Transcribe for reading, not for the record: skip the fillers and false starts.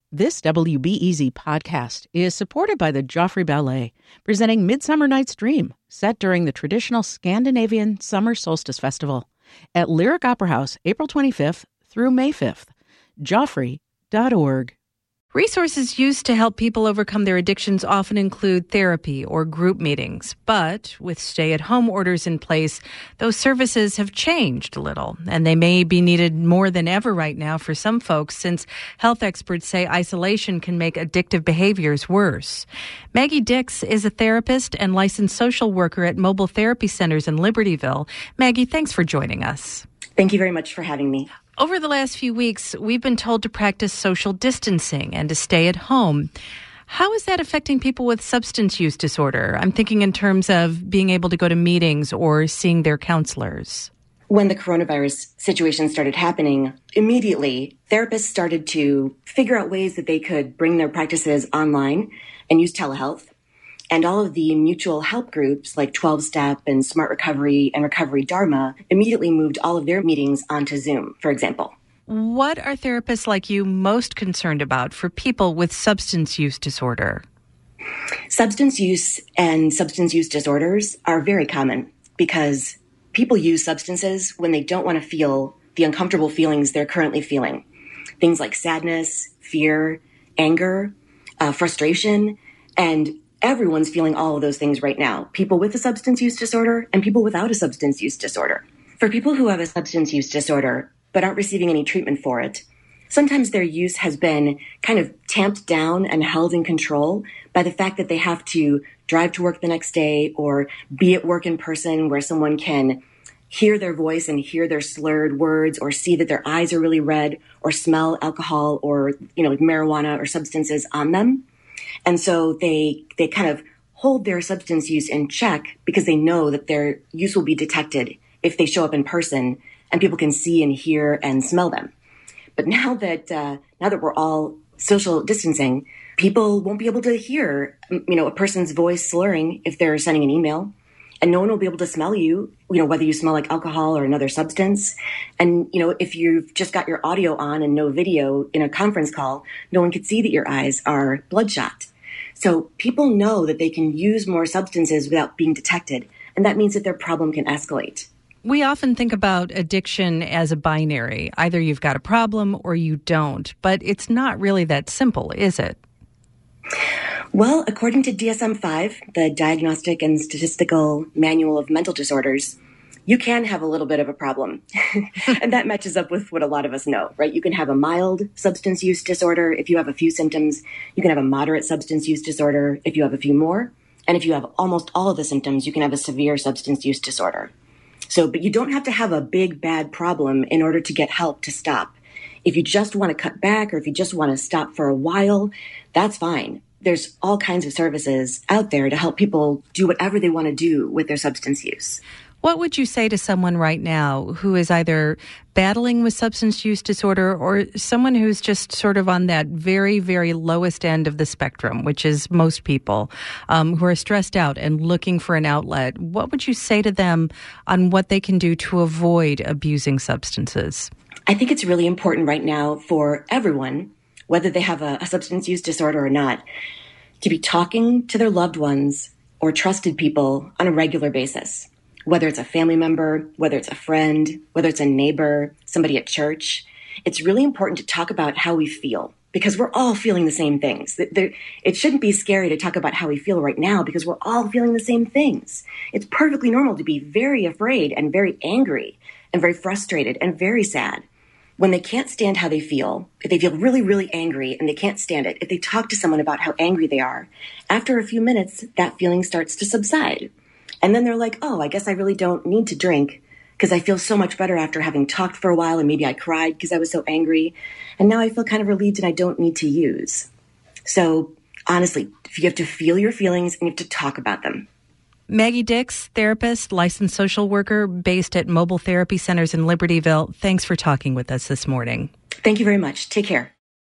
This WBEZ podcast is supported by the Joffrey Ballet, presenting Midsummer Night's Dream, set during the traditional Scandinavian Summer Solstice Festival at Lyric Opera House, April 25th through May 5th. Joffrey.org. Resources used to help people overcome their addictions often include therapy or group meetings. But with stay-at-home orders in place, those services have changed a little, and they may be needed more than ever right now for some folks, since health experts say isolation can make addictive behaviors worse. Maggie Dix is a therapist and licensed social worker at mobile therapy centers in Libertyville. Maggie, thanks for joining us. Thank you very much for having me. Over the last few weeks, we've been told to practice social distancing and to stay at home. How is that affecting people with substance use disorder? I'm thinking in terms of being able to go to meetings or seeing their counselors. When the coronavirus situation started happening, immediately therapists started to figure out ways that they could bring their practices online and use telehealth. And all of the mutual help groups like 12-Step and Smart Recovery and Recovery Dharma immediately moved all of their meetings onto Zoom, for example. What are therapists like you most concerned about for people with substance use disorder? Substance use and substance use disorders are very common because people use substances when they don't want to feel the uncomfortable feelings they're currently feeling. Things like sadness, fear, anger, frustration, and everyone's feeling all of those things right now. People with a substance use disorder and people without a substance use disorder. For people who have a substance use disorder but aren't receiving any treatment for it, sometimes their use has been kind of tamped down and held in control by the fact that they have to drive to work the next day or be at work in person where someone can hear their voice and hear their slurred words or see that their eyes are really red or smell alcohol or, marijuana or substances on them. And so they kind of hold their substance use in check because they know that their use will be detected if they show up in person and people can see and hear and smell them. But now that we're all social distancing, people won't be able to hear, a person's voice slurring if they're sending an email. And no one will be able to smell you, whether you smell like alcohol or another substance. And, if you've just got your audio on and no video in a conference call, no one could see that your eyes are bloodshot. So people know that they can use more substances without being detected. And that means that their problem can escalate. We often think about addiction as a binary. Either you've got a problem or you don't. But it's not really that simple, is it? Well, according to DSM-5, the Diagnostic and Statistical Manual of Mental Disorders, you can have a little bit of a problem. And that matches up with what a lot of us know, right? You can have a mild substance use disorder if you have a few symptoms. You can have a moderate substance use disorder if you have a few more. And if you have almost all of the symptoms, you can have a severe substance use disorder. But you don't have to have a big, bad problem in order to get help to stop. If you just want to cut back or if you just want to stop for a while, that's fine. There's all kinds of services out there to help people do whatever they want to do with their substance use. What would you say to someone right now who is either battling with substance use disorder or someone who's just sort of on that very, very lowest end of the spectrum, which is most people who are stressed out and looking for an outlet? What would you say to them on what they can do to avoid abusing substances? I think it's really important right now for everyone, whether they have a substance use disorder or not, to be talking to their loved ones or trusted people on a regular basis. Whether it's a family member, whether it's a friend, whether it's a neighbor, somebody at church, it's really important to talk about how we feel because we're all feeling the same things. It shouldn't be scary to talk about how we feel right now because we're all feeling the same things. It's perfectly normal to be very afraid and very angry and very frustrated and very sad. When they can't stand how they feel, if they feel really, really angry and they can't stand it, if they talk to someone about how angry they are, after a few minutes, that feeling starts to subside. And then they're like, oh, I guess I really don't need to drink because I feel so much better after having talked for a while and maybe I cried because I was so angry. And now I feel kind of relieved and I don't need to use. So honestly, you have to feel your feelings and you have to talk about them. Maggie Dix, therapist, licensed social worker based at mobile therapy centers in Libertyville. Thanks for talking with us this morning. Thank you very much. Take care.